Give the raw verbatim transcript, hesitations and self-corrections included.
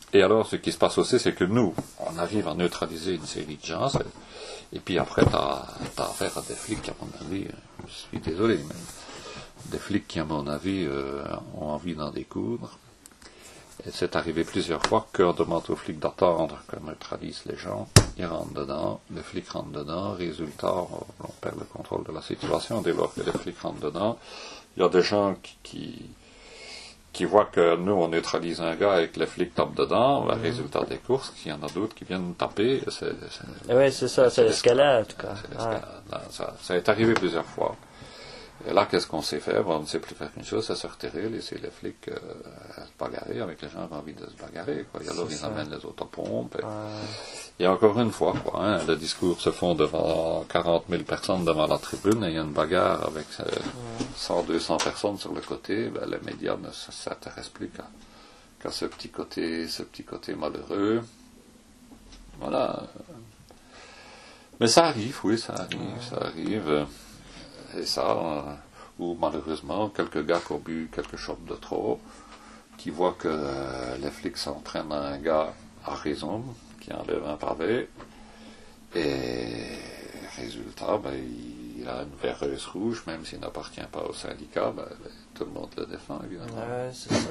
Et alors, ce qui se passe aussi, c'est que nous, on arrive à neutraliser une série de gens, et puis après, tu as affaire à des flics qui, à mon avis, je suis désolé, mais des flics qui, à mon avis, euh, ont envie d'en découdre. Et c'est arrivé plusieurs fois qu'on demande aux flics d'attendre qu'on neutralise les gens, ils rentrent dedans, les flics rentrent dedans, résultat, on perd le contrôle de la situation. Dès lors que les flics rentrent dedans, il y a des gens qui... qui qui voient que nous, on neutralise un gars et que les flics tapent dedans, mmh. le résultat des courses, il y en a d'autres qui viennent taper. Oui, c'est ça, c'est l'escalade, en tout cas. Ouais. Ça, ça est arrivé plusieurs fois. Et là, qu'est-ce qu'on sait faire? On ne sait plus faire qu'une chose, c'est se retirer, laisser les flics euh, se bagarrer avec les gens qui ont envie de se bagarrer. Quoi. Et alors, ils ça. amènent les autopompes. Et, ouais. et encore une fois, quoi, hein, le discours se font devant quarante mille personnes devant la tribune, et il y a une bagarre avec euh, ouais. cent, deux cents personnes sur le côté. Ben, les médias ne s'intéressent plus qu'à, qu'à ce petit côté, ce petit côté malheureux. Voilà. Mais ça arrive, oui, ça arrive, ouais. ça arrive. Et ça, euh, ou malheureusement, quelques gars qui ont bu quelques shots de trop, qui voient que euh, les flics s'entraînent à un gars à raison, qui enlève un pavé, et résultat, ben, il a une verreuse rouge, même s'il n'appartient pas au syndicat, ben, tout le monde le défend, évidemment. Ouais, c'est ça.